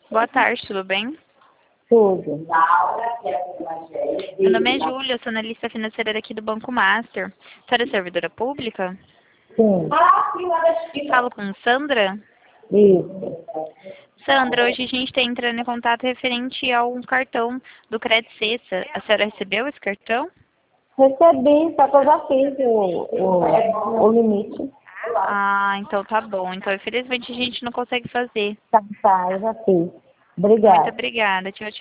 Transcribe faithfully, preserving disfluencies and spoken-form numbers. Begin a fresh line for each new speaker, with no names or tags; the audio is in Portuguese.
Boa tarde, tudo bem?
Tudo.
Meu nome é Júlia, eu sou analista financeira daqui do Banco Master. A senhora é servidora pública?
Sim.
Falo com Sandra?
Isso.
Sandra, hoje a gente está entrando em contato referente ao cartão do Crédito Cesta. A senhora recebeu esse cartão?
Recebi, só que eu já fiz o, o, o limite.
Ah, então tá bom. Então, infelizmente, a gente não consegue fazer.
Tá, tá, eu já fiz.
Muito
Obrigada.
obrigada. Tchau, tchau.